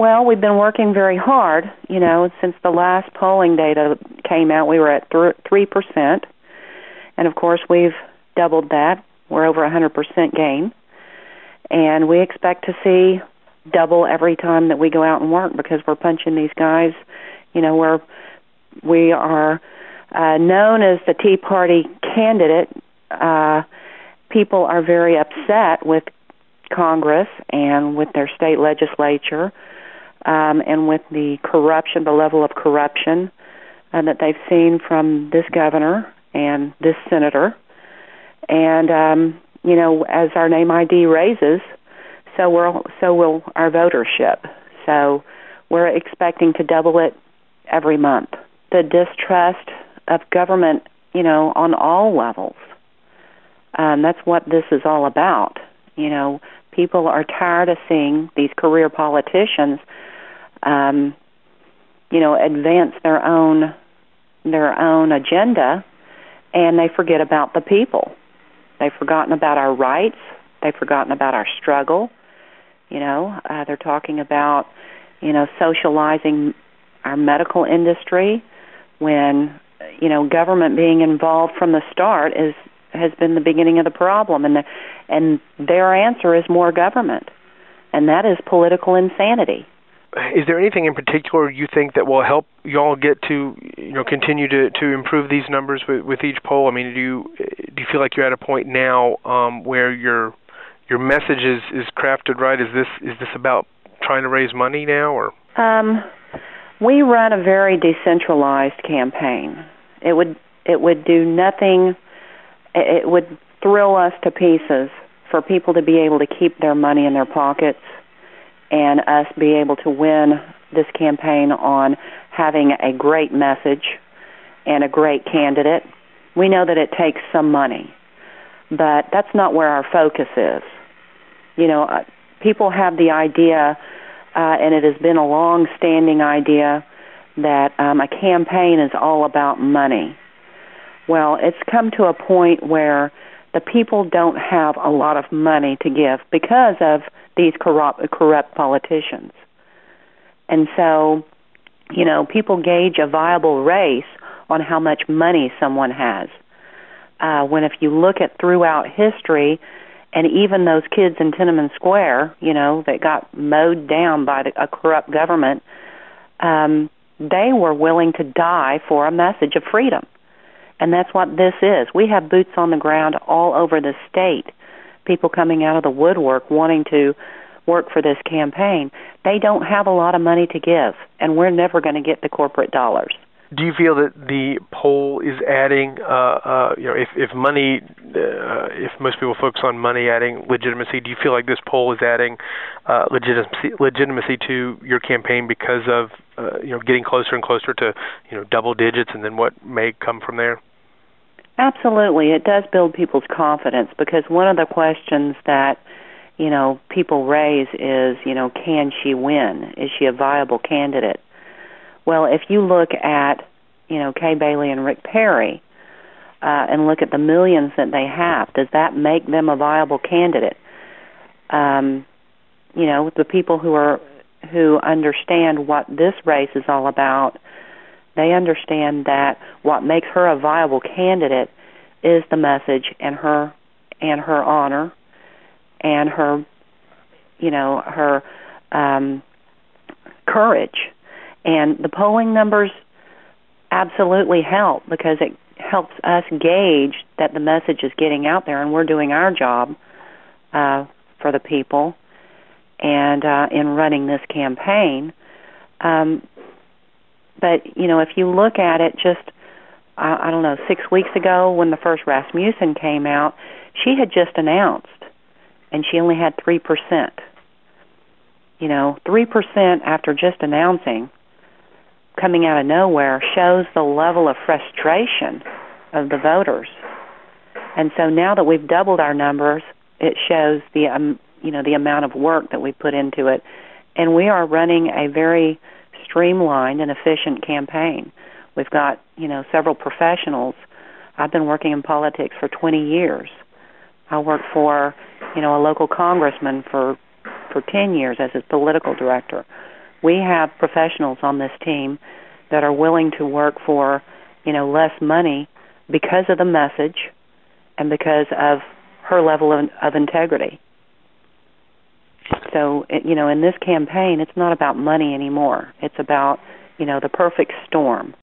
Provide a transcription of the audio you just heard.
Well, we've been working very hard. Since the last polling data came out, we were at 3%. And, of course, we've doubled that. We're over 100% gain. And we expect to see double every time that we go out and work because we're punching these guys. We are known as the Tea Party candidate. People are very upset with Congress and with their state legislature and with the corruption, the level of corruption that they've seen from this governor and this senator. And, as our name ID raises, so will our votership. So we're expecting to double it every month. The distrust of government, on all levels. That's what this is all about. People are tired of seeing these career politicians, advance their own agenda, and they forget about the people. They've forgotten about our rights. They've forgotten about our struggle. They're talking about, socializing our medical industry when, government being involved from the start has been the beginning of the problem. And their answer is more government. And that is political insanity. Is there anything in particular you think that will help y'all get to, continue to improve these numbers with each poll? I mean, do you feel like you're at a point now where your message is crafted right? Is this about trying to raise money now, or? We run a very decentralized campaign. It would do nothing. It would thrill us to pieces for people to be able to keep their money in their pockets and us be able to win this campaign on having a great message and a great candidate. We know that it takes some money, but that's not where our focus is. People have the idea, and it has been a long-standing idea, that a campaign is all about money. Well, it's come to a point where the people don't have a lot of money to give because of these corrupt politicians. And so, people gauge a viable race on how much money someone has. When if you look at throughout history, and even those kids in Tiananmen Square, that got mowed down by a corrupt government, they were willing to die for a message of freedom. And that's what this is. We have boots on the ground all over the state, people coming out of the woodwork wanting to work for this campaign. They don't have a lot of money to give, and we're never going to get the corporate dollars. Do you feel that the poll is adding, if money, if most people focus on money adding legitimacy, do you feel like this poll is adding legitimacy to your campaign because of, getting closer and closer to, double digits and then what may come from there? Absolutely. It does build people's confidence because one of the questions that, people raise is, can she win? Is she a viable candidate? Well, if you look at, Kay Bailey and Rick Perry, and look at the millions that they have, does that make them a viable candidate? The people who understand what this race is all about, they understand that what makes her a viable candidate is the message and her honor and her, her courage. And the polling numbers absolutely help because it helps us gauge that the message is getting out there and we're doing our job for the people and in running this campaign. But, if you look at it just, 6 weeks ago when the first Rasmussen came out, she had just announced and she only had 3%. 3% after just announcing, coming out of nowhere, shows the level of frustration of the voters. And so now that we've doubled our numbers, it shows the amount of work that we put into it. And we are running a very streamlined and efficient campaign. We've got, several professionals. I've been working in politics for 20 years. I worked for, a local congressman for 10 years as his political director. We have professionals on this team that are willing to work for, less money because of the message and because of her level of integrity. So, in this campaign, it's not about money anymore. It's about, the perfect storm.